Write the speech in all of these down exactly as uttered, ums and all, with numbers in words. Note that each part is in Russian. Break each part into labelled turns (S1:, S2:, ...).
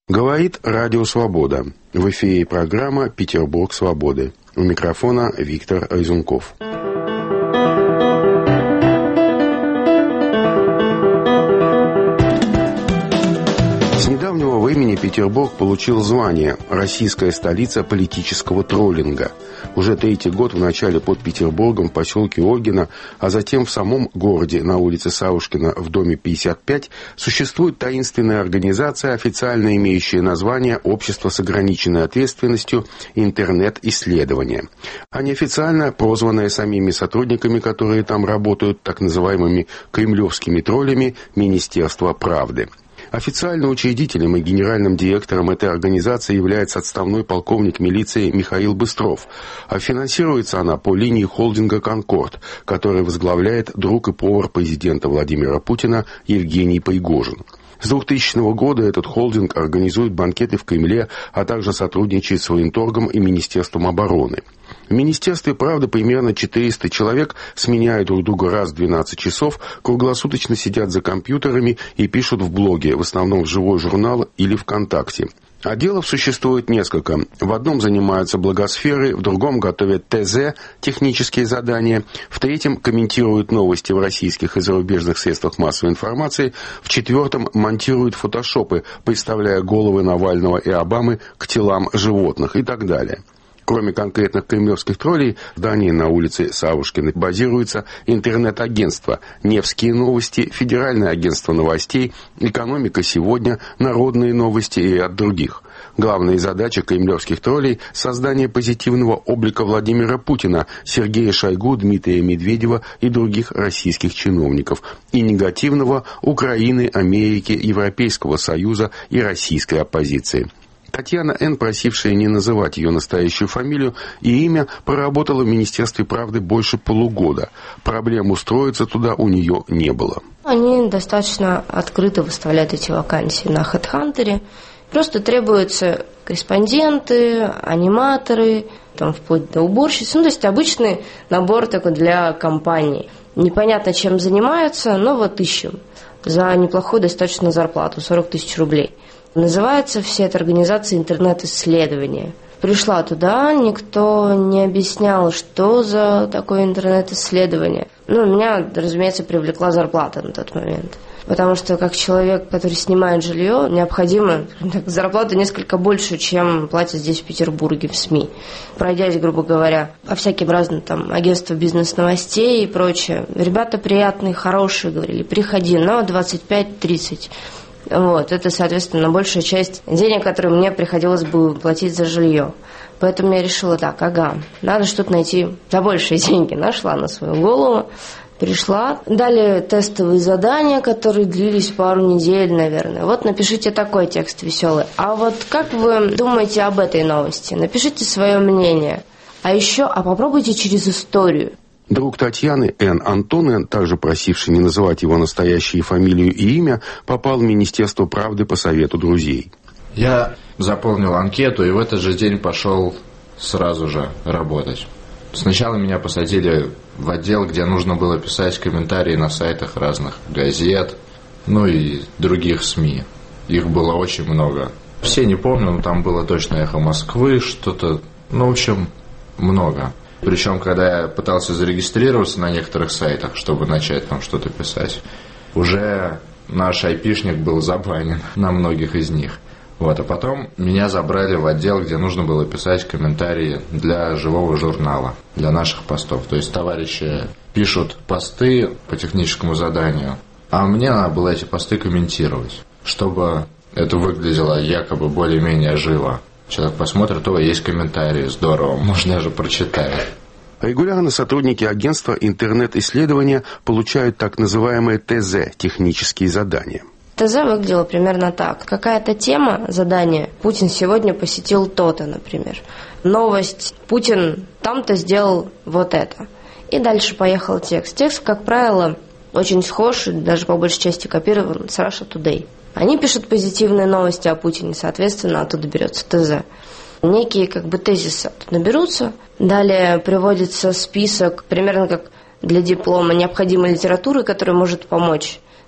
S1: Говорит Радио Свобода. В эфире программа «Петербург свободы». У микрофона Виктор Айзунков. С недавнего времени Петербург получил звание «Российская столица политического троллинга». Уже третий год в начале под Петербургом в поселке Ольгино, а затем в самом городе на улице Савушкина в доме пятьдесят пять существует таинственная организация, официально имеющая название «Общество с ограниченной ответственностью. Интернет-исследования», а неофициально прозванная самими сотрудниками, которые там работают, так называемыми кремлевскими троллями, Министерство правды. Официально учредителем и генеральным директором этой организации является отставной полковник милиции Михаил Быстров, а финансируется она по линии холдинга «Конкорд», который возглавляет друг и повар президента Владимира Путина Евгений Пригожин. С двухтысячного года этот холдинг организует банкеты в Кремле, а также сотрудничает с Военторгом и Министерством обороны. В Министерстве правды примерно четыреста человек сменяют друг друга раз в двенадцать часов, круглосуточно сидят за компьютерами и пишут в блоге, в основном в живой журнал или ВКонтакте. Отделов существует несколько. В одном занимаются благосферой, в другом готовят ТЗ, технические задания, в третьем комментируют новости в российских и зарубежных средствах массовой информации, в четвертом монтируют фотошопы, представляя головы Навального и Обамы к телам животных и так далее. Кроме конкретных кремлевских троллей, в здании на улице Савушкина базируется интернет-агентство «Невские новости», Федеральное агентство новостей, «Экономика сегодня», «Народные новости» и ряд других. Главная задача кремлевских троллей – создание позитивного облика Владимира Путина, Сергея Шойгу, Дмитрия Медведева и других российских чиновников, и негативного – Украины, Америки, Европейского Союза и российской оппозиции. Татьяна Н., просившая не называть ее настоящую фамилию и имя, проработала в Министерстве правды больше полугода. Проблем устроиться туда у нее не было.
S2: Они достаточно открыто выставляют эти вакансии на HeadHunter. Просто требуются корреспонденты, аниматоры, там, вплоть до уборщиц. Ну, то есть обычный набор такой для компании. Непонятно, чем занимаются, но вот ищем. За неплохую достаточно зарплату, сорок тысяч рублей. Называется вся эта организация «Интернет-исследования». Пришла туда, никто не объяснял, что за такое интернет-исследование. Ну, меня, разумеется, привлекла зарплата на тот момент. Потому что, как человек, который снимает жилье, необходимо так, зарплата несколько больше, чем платят здесь в Петербурге в СМИ. Пройдясь, грубо говоря, по всяким разным там агентствам бизнес-новостей и прочее. Ребята приятные, хорошие, говорили, приходи, но двадцать пять тридцать. Вот, это, соответственно, большая часть денег, которые мне приходилось бы платить за жилье. Поэтому я решила так, ага, надо что-то найти за большие деньги. Нашла на свою голову, пришла. Дали тестовые задания, которые длились пару недель, наверное. Вот напишите такой текст веселый. А вот как вы думаете об этой новости? Напишите свое мнение. А еще, а попробуйте через историю.
S1: Друг Татьяны Н. Антон Н., также просивший не называть его настоящие фамилию и имя, попал в Министерство правды по совету друзей.
S3: Я заполнил анкету и в этот же день пошел сразу же работать. Сначала меня посадили в отдел, где нужно было писать комментарии на сайтах разных газет, ну и других СМИ. Их было очень много. Все не помню, но там было точно «Эхо Москвы», что-то, ну, в общем, много. Причем, когда я пытался зарегистрироваться на некоторых сайтах, чтобы начать там что-то писать, уже наш айпишник был забанен на многих из них. Вот, а потом меня забрали в отдел, где нужно было писать комментарии для живого журнала, для наших постов. То есть товарищи пишут посты по техническому заданию, а мне надо было эти посты комментировать, чтобы это выглядело якобы более-менее живо. Человек посмотрит, о, есть комментарии, здорово, можно даже прочитать.
S1: Регулярно сотрудники агентства интернет-исследования получают так называемые ТЗ – технические задания.
S2: ТЗ выглядело примерно так. Какая-то тема, задание. Путин сегодня посетил то-то, например. Новость. Путин там-то сделал вот это. И дальше поехал текст. Текст, как правило, очень схож, даже по большей части копирован с Russia Today. Они пишут позитивные новости о Путине, соответственно, оттуда берется ТЗ. Некие как бы тезисы оттуда берутся. Далее приводится список, примерно как для диплома, необходимой литературы, которая может помочь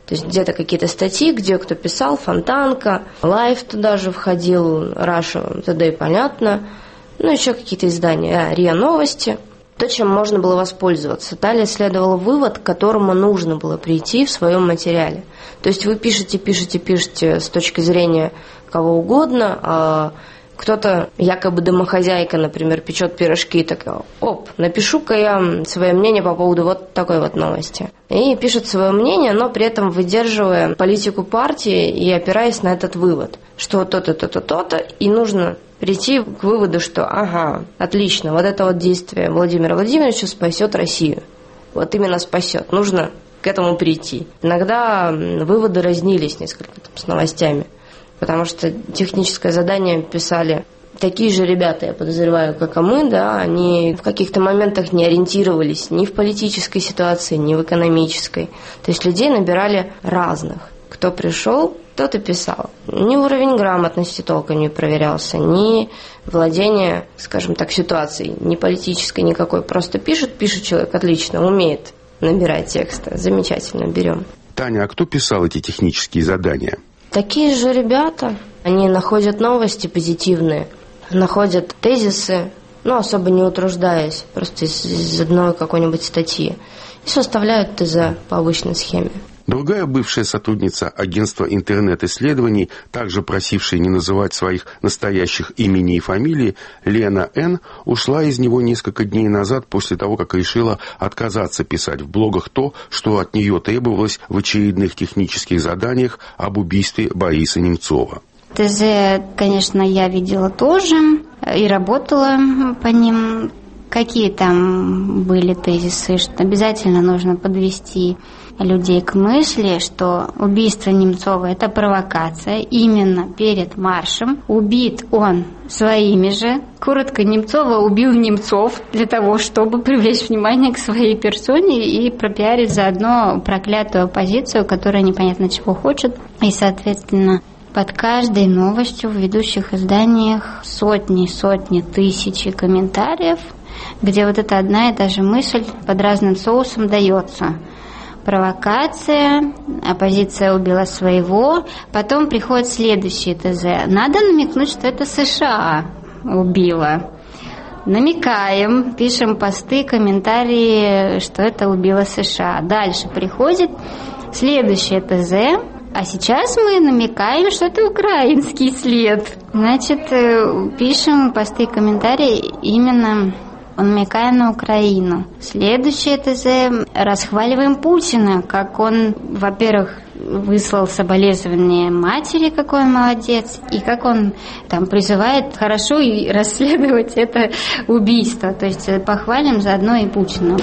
S2: То есть где-то какие-то статьи, где кто писал, Фонтанка, Лайф туда же входил, Раша, т.д. и понятно. Ну, еще какие-то издания, а, РИА Новости. То, чем можно было воспользоваться. Далее следовал вывод, к которому нужно было прийти в своем материале. То есть вы пишете, пишете, пишете с точки зрения кого угодно, а кто-то, якобы домохозяйка, например, печет пирожки и такая: оп, напишу-ка я свое мнение по поводу вот такой вот новости. И пишет свое мнение, но при этом выдерживая политику партии и опираясь на этот вывод, что то-то, то-то, то-то, и нужно прийти к выводу, что ага, отлично, вот это вот действие Владимира Владимировича спасет Россию. Вот именно спасет. Нужно к этому прийти. Иногда выводы разнились несколько там, с новостями. Потому что техническое задание писали такие же ребята, я подозреваю, как и мы, да, они в каких-то моментах не ориентировались ни в политической ситуации, ни в экономической. То есть людей набирали разных. Кто пришел, тот и писал. Ни уровень грамотности толком не проверялся, ни владение, скажем так, ситуацией, ни политической никакой. Просто пишет, пишет человек отлично, умеет набирать тексты. Замечательно, берем.
S1: Таня, а кто писал эти технические задания?
S2: Такие же ребята, они находят новости позитивные, находят тезисы, ну, особо не утруждаясь, просто из, из одной какой-нибудь статьи, и составляют ТЗ по обычной схеме.
S1: Другая бывшая сотрудница агентства интернет-исследований, также просившая не называть своих настоящих имени и фамилии, Лена Н., ушла из него несколько дней назад после того, как решила отказаться писать в блогах то, что от нее требовалось в очередных технических заданиях об убийстве Бориса Немцова.
S4: ТЗ, конечно, я видела тоже и работала по ним. Какие там были тезисы, что обязательно нужно подвести людей к мысли, что убийство Немцова – это провокация именно перед маршем. Убит он своими же. Коротко, Немцова убил Немцов для того, чтобы привлечь внимание к своей персоне и пропиарить заодно проклятую оппозицию, которая непонятно чего хочет. И, соответственно, под каждой новостью в ведущих изданиях сотни, сотни, тысячи комментариев, где вот эта одна и та же мысль под разным соусом дается. Провокация, оппозиция убила своего, потом приходит следующий ТЗ. Надо намекнуть, что это США убила. Намекаем, пишем посты, комментарии, что это убило США. Дальше приходит следующее ТЗ. А сейчас мы намекаем, что это украинский след. Значит, пишем посты и комментарии именно намекая на Украину. Следующее ТЗ. Расхваливаем Путина, как он, во-первых, выслал соболезнования матери, какой он молодец, и как он там призывает хорошо и расследовать это убийство. То есть похвалим заодно и Путина.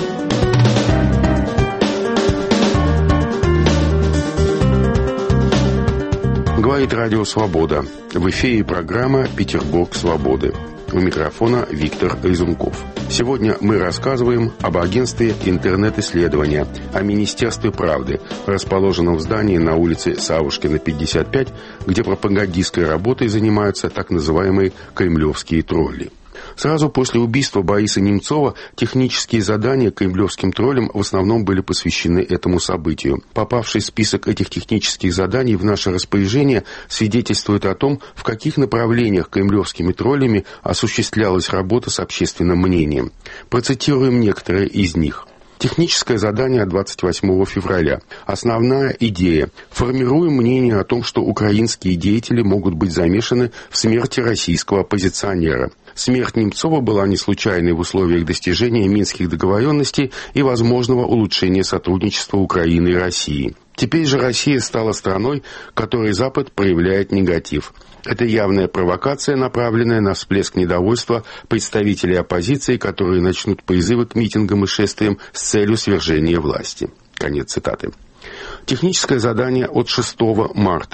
S1: Говорит Радио Свобода. В эфире программа «Петербург свободы». У микрофона Виктор Резунков. Сегодня мы рассказываем об агентстве интернет-исследования, о Министерстве правды, расположенном в здании на улице Савушкина, пятьдесят пять, где пропагандистской работой занимаются так называемые кремлевские тролли. Сразу после убийства Бориса Немцова технические задания кремлевским троллям в основном были посвящены этому событию. Попавший список этих технических заданий в наше распоряжение свидетельствует о том, в каких направлениях кремлевскими троллями осуществлялась работа с общественным мнением. Процитируем некоторые из них. Техническое задание двадцать восьмого февраля. Основная идея. Формируем мнение о том, что украинские деятели могут быть замешаны в смерти российского оппозиционера. Смерть Немцова была не случайной в условиях достижения минских договоренностей и возможного улучшения сотрудничества Украины и России. Теперь же Россия стала страной, которой Запад проявляет негатив. Это явная провокация, направленная на всплеск недовольства представителей оппозиции, которые начнут призывы к митингам и шествиям с целью свержения власти. Конец цитаты. Техническое задание от шестого марта.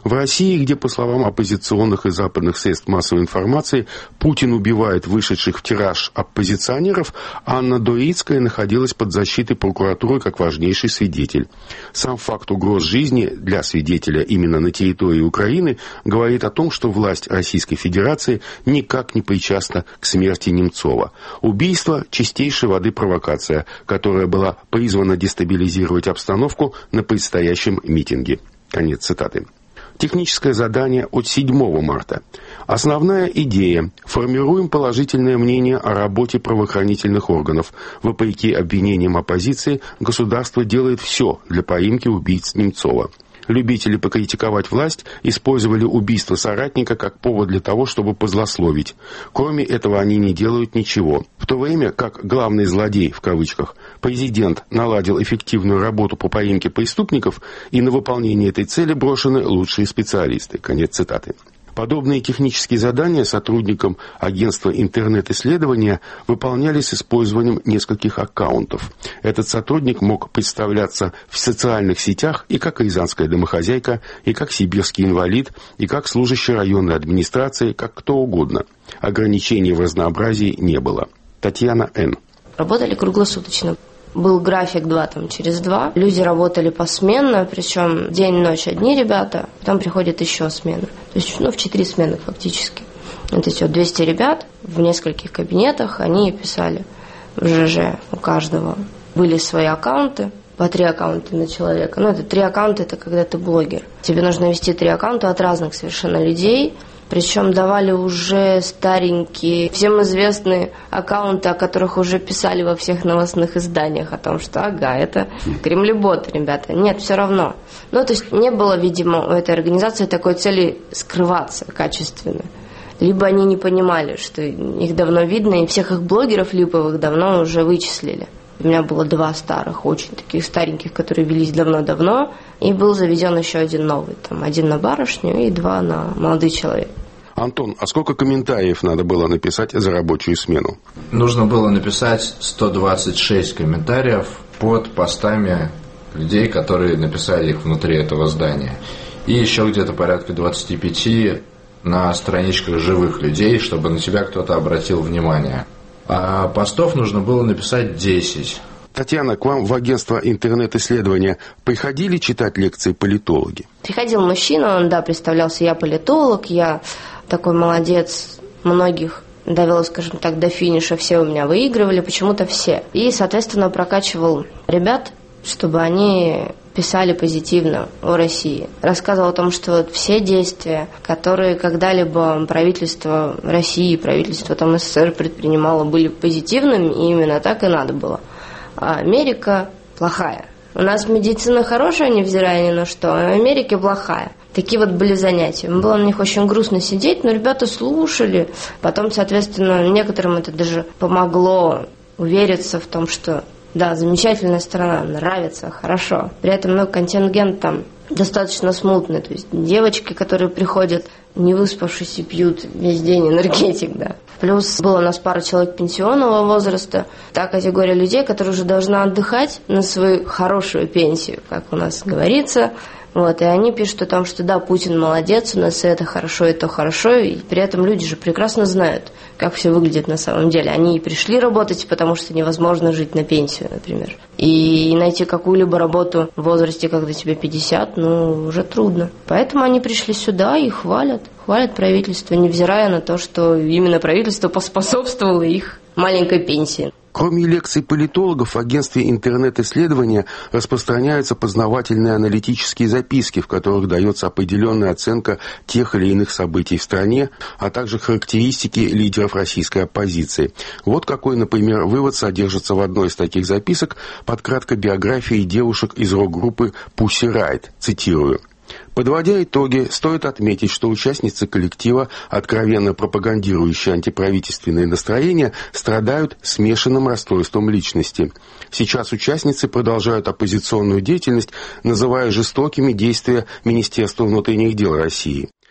S1: В России, где, по словам оппозиционных и западных средств массовой информации, Путин убивает вышедших в тираж оппозиционеров, Анна Доицкая находилась под защитой прокуратуры как важнейший свидетель. Сам факт угроз жизни для свидетеля именно на территории Украины говорит о том, что власть Российской Федерации никак не причастна к смерти Немцова. Убийство – чистейшей воды провокация, которая была призвана дестабилизировать обстановку на предстоящем митинге. Конец цитаты. Техническое задание от седьмого марта. Основная идея. Формируем положительное мнение о работе правоохранительных органов. Вопреки обвинениям оппозиции, государство делает все для поимки убийц Немцова. Любители покритиковать власть использовали убийство соратника как повод для того, чтобы позлословить. Кроме этого, они не делают ничего. В то время как главный злодей, в кавычках, президент наладил эффективную работу по поимке преступников, и на выполнение этой цели брошены лучшие специалисты. Конец цитаты. Подобные технические задания сотрудникам агентства интернет-исследования выполнялись с использованием нескольких аккаунтов. Этот сотрудник мог представляться в социальных сетях и как рязанская домохозяйка, и как сибирский инвалид, и как служащий районной администрации, как кто угодно. Ограничений в разнообразии не было. Татьяна Н.
S2: Работали круглосуточно. Был график два там через два. Люди работали посменно, причем день-ночь одни ребята, потом приходит еще смена. То есть ну, в четыре смены фактически. Вот эти вот двести ребят в нескольких кабинетах, они писали в ЖЖ у каждого. Были свои аккаунты, по три аккаунта на человека. Ну, это три аккаунта, это когда ты блогер. Тебе нужно вести три аккаунта от разных совершенно людей. Причем давали уже старенькие, всем известные аккаунты, о которых уже писали во всех новостных изданиях, о том, что ага, это кремлеботы, ребята. Нет, все равно. Ну, то есть не было, видимо, у этой организации такой цели скрываться качественно. Либо они не понимали, что их давно видно, и всех их блогеров липовых давно уже вычислили. У меня было два старых, очень таких стареньких, которые велись давно-давно, и был заведен еще один новый, там один на барышню и два на молодой человек.
S1: Антон, а сколько комментариев надо было написать за рабочую смену?
S3: Нужно было написать сто двадцать шесть комментариев под постами людей, которые написали их внутри этого здания. И еще где-то порядка двадцать пять на страничках живых людей, чтобы на тебя кто-то обратил внимание. А постов нужно было написать десять.
S1: Татьяна, к вам в агентство интернет-исследования приходили читать лекции политологи?
S2: Приходил мужчина, он, да, представлялся, я политолог, я такой молодец, многих довел, скажем так, до финиша, все у меня выигрывали, почему-то все. И, соответственно, прокачивал ребят, чтобы они писали позитивно о России. Рассказывал о том, что вот все действия, которые когда-либо правительство России, правительство там СССР предпринимало, были позитивными, и именно так и надо было. А Америка плохая. У нас медицина хорошая, невзирая ни на что, а в Америке плохая. Такие вот были занятия. Было на них очень грустно сидеть, но ребята слушали. Потом, соответственно, некоторым это даже помогло увериться в том, что да, замечательная страна, нравится, хорошо. При этом, ну, контингент там достаточно смутный. То есть девочки, которые приходят не выспавшись и пьют весь день энергетик, да. Плюс было у нас пара человек пенсионного возраста. Та категория людей, которая уже должна отдыхать на свою хорошую пенсию, как у нас говорится. Вот, и они пишут о том, что да, Путин молодец, у нас это хорошо, это хорошо, и при этом люди же прекрасно знают, как все выглядит на самом деле. Они и пришли работать, потому что невозможно жить на пенсию, например. И найти какую-либо работу в возрасте, когда тебе пятьдесят, ну, уже трудно. Поэтому они пришли сюда и хвалят, хвалят правительство, невзирая на то, что именно правительство поспособствовало их маленькой пенсии.
S1: Кроме лекций политологов, в агентстве интернет-исследования распространяются познавательные аналитические записки, в которых дается определенная оценка тех или иных событий в стране, а также характеристики лидеров российской оппозиции. Вот какой, например, вывод содержится в одной из таких записок под краткой биографией девушек из рок-группы Pussy Riot. Цитирую. Подводя итоги, стоит отметить, что участницы коллектива, откровенно пропагандирующие антиправительственные настроения, страдают смешанным расстройством личности. Сейчас участницы продолжают оппозиционную деятельность, называя жестокими действия Министерства внутренних дел России.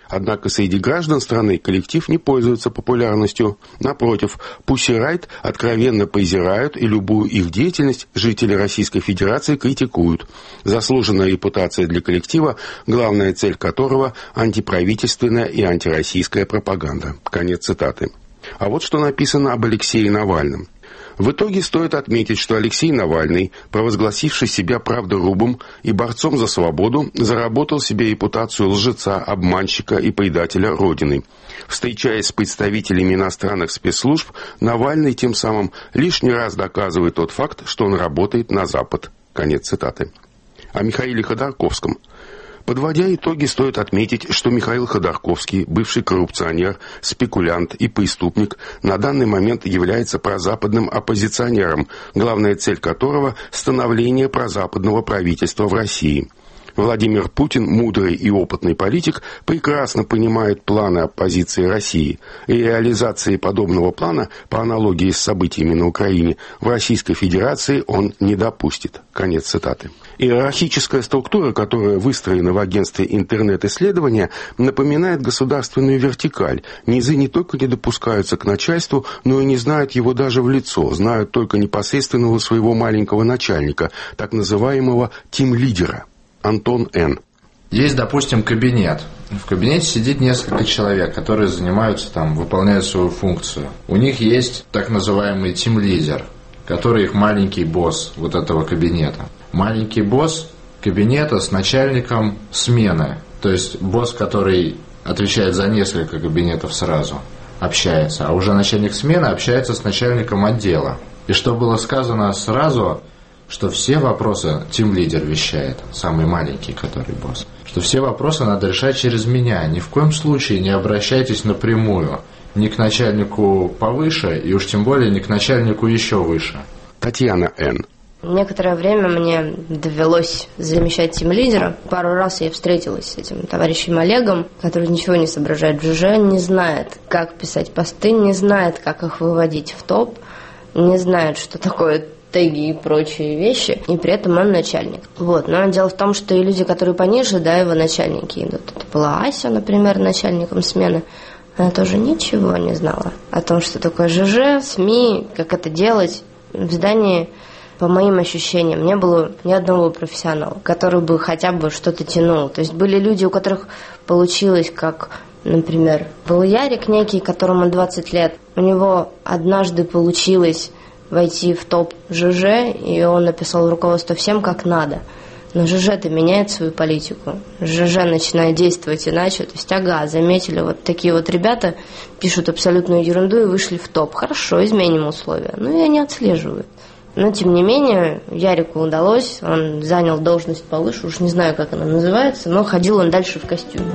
S1: Однако среди граждан страны коллектив не пользуется популярностью. Напротив, Pussy Riot откровенно презирают, и любую их деятельность жители Российской Федерации критикуют. Заслуженная репутация для коллектива, главная цель которого – антиправительственная и антироссийская пропаганда. Конец цитаты. А вот что написано об Алексее Навальном. В итоге стоит отметить, что Алексей Навальный, провозгласивший себя правдорубом и борцом за свободу, заработал себе репутацию лжеца, обманщика и предателя Родины. Встречаясь с представителями иностранных спецслужб, Навальный тем самым лишний раз доказывает тот факт, что он работает на Запад. Конец цитаты. О Михаиле Ходорковском. Подводя итоги, стоит отметить, что Михаил Ходорковский, бывший коррупционер, спекулянт и преступник, на данный момент является прозападным оппозиционером, главная цель которого – становление прозападного правительства в России. Владимир Путин, мудрый и опытный политик, прекрасно понимает планы оппозиции России, и реализации подобного плана, по аналогии с событиями на Украине, в Российской Федерации он не допустит. Конец цитаты. Иерархическая структура, которая выстроена в агентстве интернет-исследования, напоминает государственную вертикаль. Низы не только не допускаются к начальству, но и не знают его даже в лицо, знают только непосредственного своего маленького начальника, так называемого тим-лидера. Антон Н.
S3: Есть, допустим, кабинет. В кабинете сидит несколько человек, которые занимаются там, выполняют свою функцию. У них есть так называемый тим-лидер, который их маленький босс вот этого кабинета. Маленький босс кабинета с начальником смены. То есть босс, который отвечает за несколько кабинетов сразу, общается. А уже начальник смены общается с начальником отдела. И что было сказано сразу, что все вопросы тим-лидер вещает, самый маленький, который босс, что все вопросы надо решать через меня. Ни в коем случае не обращайтесь напрямую ни к начальнику повыше, и уж тем более не к начальнику еще выше.
S1: Татьяна Н.
S2: Некоторое время мне довелось замещать тим-лидера. Пару раз я встретилась с этим товарищем Олегом, который ничего не соображает в ЖЖ, не знает, как писать посты, не знает, как их выводить в топ, не знает, что такое теги и прочие вещи, и при этом он начальник. Вот. Но дело в том, что и люди, которые пониже, да, его начальники идут. Это была Ася, например, начальником смены. Она тоже ничего не знала о том, что такое ЖЖ, СМИ, как это делать. В здании, по моим ощущениям, не было ни одного профессионала, который бы хотя бы что-то тянул. То есть были люди, у которых получилось, как, например, был Ярик некий, которому двадцать лет. У него однажды получилось войти в топ ЖЖ, и он написал в руководство всем, как надо. Но ЖЖ-то меняет свою политику. ЖЖ начинает действовать иначе. То есть, ага, заметили, вот такие вот ребята пишут абсолютную ерунду и вышли в топ. Хорошо, изменим условия. Ну, и они отслеживают. Но, тем не менее, Ярику удалось. Он занял должность повыше, уж не знаю, как она называется, но ходил он дальше в костюме.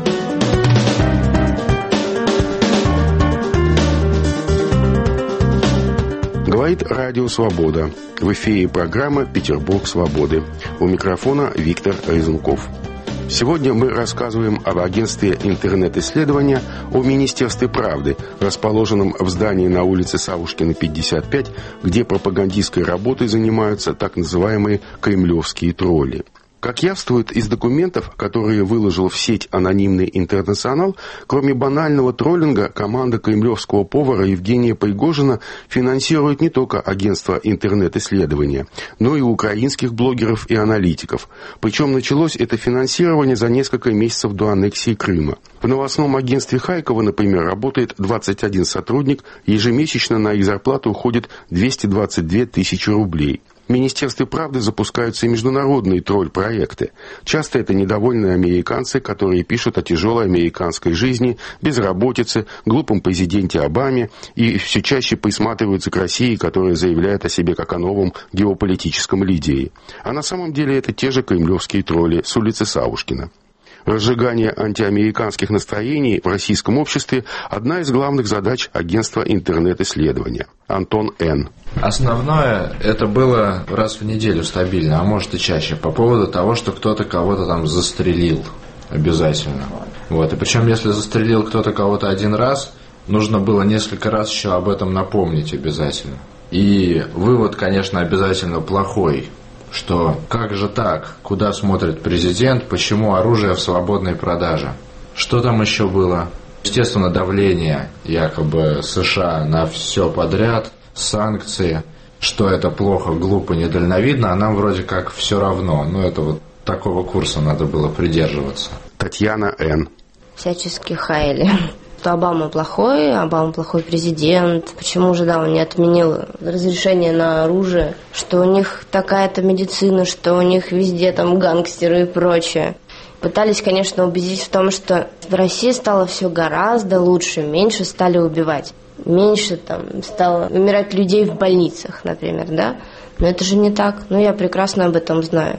S1: Говорит Радио Свобода. В эфире программа «Петербург свободы». У микрофона Виктор Резунков. Сегодня мы рассказываем об агентстве интернет-исследования, о Министерстве правды, расположенном в здании на улице Савушкина, пятьдесят пять, где пропагандистской работой занимаются так называемые кремлевские тролли. Как явствует из документов, которые выложил в сеть анонимный интернационал, кроме банального троллинга, команда кремлевского повара Евгения Пригожина финансирует не только агентство интернет-исследования, но и украинских блогеров и аналитиков. Причем началось это финансирование за несколько месяцев до аннексии Крыма. В новостном агентстве Харькова, например, работает двадцать один сотрудник, ежемесячно на их зарплату уходит двести двадцать две тысячи рублей. В Министерстве правды запускаются и международные тролль-проекты. Часто это недовольные американцы, которые пишут о тяжелой американской жизни, безработице, глупом президенте Обаме и все чаще присматриваются к России, которая заявляет о себе как о новом геополитическом лидере. А на самом деле это те же кремлевские тролли с улицы Савушкина. Разжигание антиамериканских настроений в российском обществе – одна из главных задач агентства интернет-исследования. Антон Н.
S3: Основное это было раз в неделю стабильно, а может и чаще, по поводу того, что кто-то кого-то там застрелил обязательно. Вот. И причем, если застрелил кто-то кого-то один раз, нужно было несколько раз еще об этом напомнить обязательно. И вывод, конечно, обязательно плохой. Что как же так? Куда смотрит президент? Почему оружие в свободной продаже? Что там еще было? Естественно, давление якобы США на все подряд, санкции, что это плохо, глупо, недальновидно, а нам вроде как все равно. Ну, это вот такого курса надо было придерживаться.
S1: Татьяна Н.
S2: Всячески хаяли. Что Обама плохой, Обама плохой президент. Почему же, да, он не отменил разрешение на оружие, что у них такая-то медицина, что у них везде там гангстеры и прочее. Пытались, конечно, убедить в том, что в России стало все гораздо лучше, меньше стали убивать. Меньше там стало умирать людей в больницах, например, да? Но это же не так. Ну, я прекрасно об этом знаю.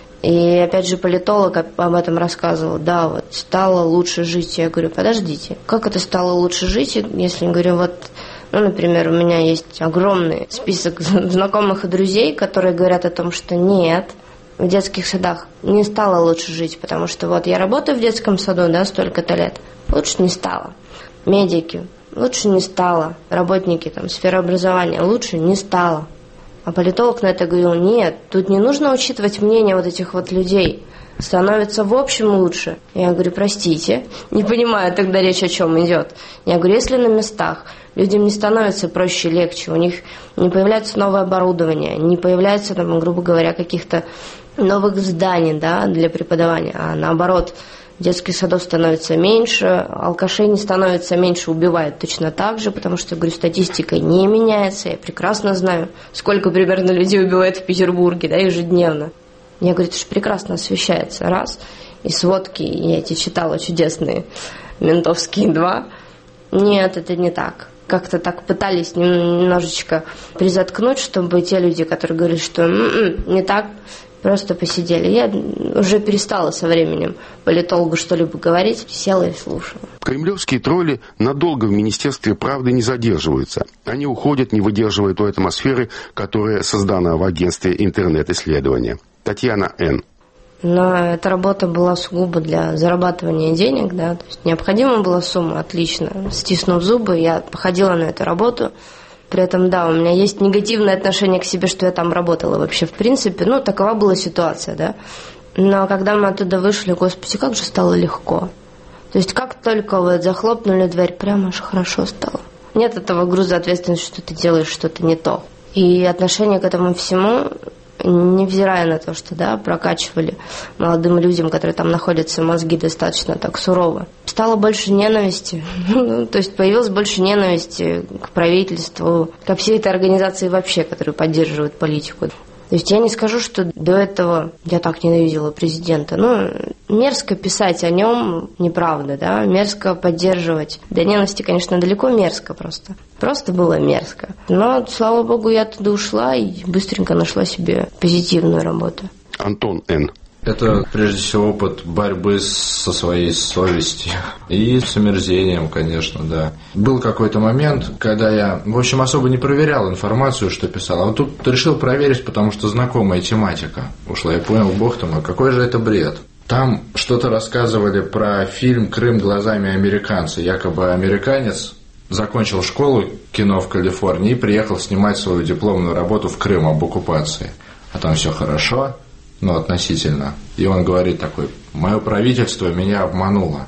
S2: И опять же политолог об этом рассказывал. Да, вот стало лучше жить. Я говорю, подождите, как это стало лучше жить, если, говорю, вот, ну, например, у меня есть огромный список знакомых и друзей, которые говорят о том, что нет, в детских садах не стало лучше жить, потому что вот я работаю в детском саду, да, столько-то лет, лучше не стало. Медики, лучше не стало. Работники там сферы образования, лучше не стало. А политолог на это говорил, нет, тут не нужно учитывать мнение вот этих вот людей. Становится в общем лучше. Я говорю, простите, не понимаю тогда речь о чем идет. Я говорю, если на местах людям не становится проще, легче, у них не появляется новое оборудование, не появляется, там, грубо говоря, каких-то новых зданий, да, для преподавания, а наоборот, детских садов становится меньше, алкашей не становится меньше, убивают точно так же, потому что, говорю, статистика не меняется. Я прекрасно знаю, сколько примерно людей убивают в Петербурге, да, ежедневно. Я говорю, это же прекрасно освещается, раз. И сводки, я эти читала чудесные, ментовские, два. Нет, это не так. Как-то так пытались немножечко призаткнуть, чтобы те люди, которые говорят, что м-м, не так, просто посидели. Я уже перестала со временем политологу что-либо говорить, села и слушала.
S1: Кремлевские тролли надолго в Министерстве правды не задерживаются. Они уходят, не выдерживая той атмосферы, которая создана в агентстве интернет-исследования. Татьяна Н.
S2: Но эта работа была сугубо для зарабатывания денег, да, то есть необходима была сумма, отлично. Стиснув зубы, я походила на эту работу. При этом, да, у меня есть негативное отношение к себе, что я там работала вообще в принципе. Ну, такова была ситуация, да. Но когда мы оттуда вышли, господи, как же стало легко. То есть как только вот захлопнули дверь, прямо аж хорошо стало. Нет этого груза ответственности, что ты делаешь что-то не то. И отношение к этому всему, невзирая на то, что, да, прокачивали молодым людям, которые там находятся, мозги достаточно так сурово, стало больше ненависти. Ну, то есть появилось больше ненависти к правительству, ко всей этой организации вообще, которые поддерживают политику. То есть я не скажу, что до этого я так ненавидела президента. Ну, мерзко писать о нем неправда, да, мерзко поддерживать. До ненависти, конечно, далеко мерзко просто. Просто было мерзко. Но, слава богу, я оттуда ушла и быстренько нашла себе позитивную работу.
S1: Антон Н.
S3: Это, прежде всего, опыт борьбы со своей совестью и с омерзением, конечно, да. Был какой-то момент, когда я, в общем, особо не проверял информацию, что писал, а вот тут решил проверить, потому что знакомая тематика ушла. Я понял, бог ты мой, какой же это бред. Там что-то рассказывали про фильм «Крым глазами американца». Якобы американец закончил школу кино в Калифорнии и приехал снимать свою дипломную работу в Крым об оккупации. А там все хорошо. Ну, относительно. И он говорит такой, мое правительство меня обмануло.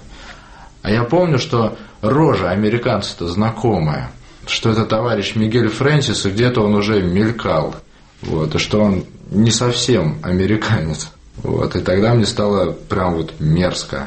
S3: А я помню, что рожа американца-то знакомая, что это товарищ Мигель Фрэнсис, и где-то он уже мелькал. Вот, и что он не совсем американец. Вот, и тогда мне стало прям вот мерзко.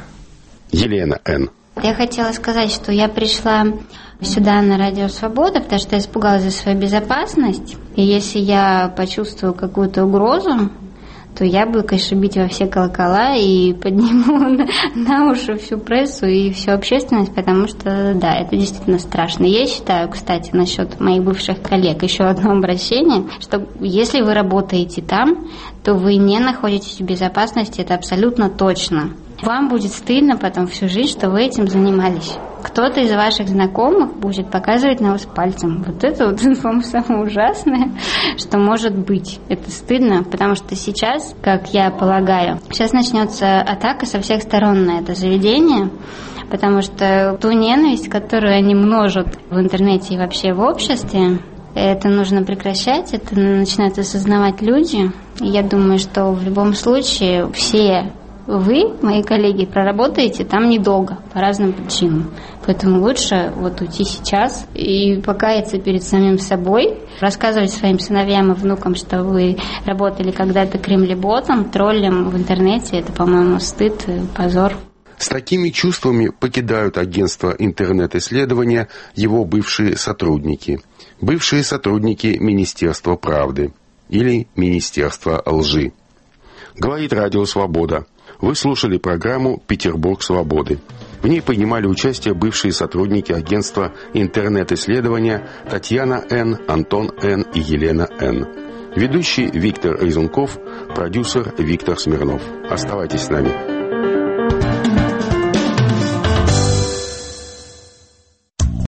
S1: Елена Н.
S4: Я хотела сказать, что я пришла сюда на Радио Свобода, потому что я испугалась за свою безопасность. И если я почувствую какую-то угрозу, то я буду, конечно, бить во все колокола и подниму на, на уши всю прессу и всю общественность, потому что, да, это действительно страшно. Я считаю, кстати, насчет моих бывших коллег, еще одно обращение, что если вы работаете там, то вы не находитесь в безопасности, это абсолютно точно. Вам будет стыдно потом всю жизнь, что вы этим занимались. Кто-то из ваших знакомых будет показывать на вас пальцем. Вот это вот, по-моему, самое ужасное, что может быть. Это стыдно, потому что сейчас, как я полагаю, сейчас начнется атака со всех сторон на это заведение, потому что ту ненависть, которую они множат в интернете и вообще в обществе, это нужно прекращать, это начинают осознавать люди. И я думаю, что в любом случае все вы, мои коллеги, проработаете там недолго по разным причинам. Поэтому лучше вот уйти сейчас и покаяться перед самим собой, рассказывать своим сыновьям и внукам, что вы работали когда-то кремлеботом, троллем в интернете. Это, по-моему, стыд, позор.
S1: С такими чувствами покидают агентство интернет-исследования его бывшие сотрудники. Бывшие сотрудники Министерства правды или Министерства лжи. Говорит Радио Свобода. Вы слушали программу «Петербург свободы». В ней принимали участие бывшие сотрудники агентства интернет-исследования Татьяна Н., Антон Н. и Елена Н. Ведущий Виктор Резунков, продюсер Виктор Смирнов. Оставайтесь с нами.